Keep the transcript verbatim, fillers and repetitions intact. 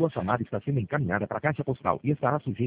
Sua chamada está sendo encaminhada para a caixa postal e estará sujeita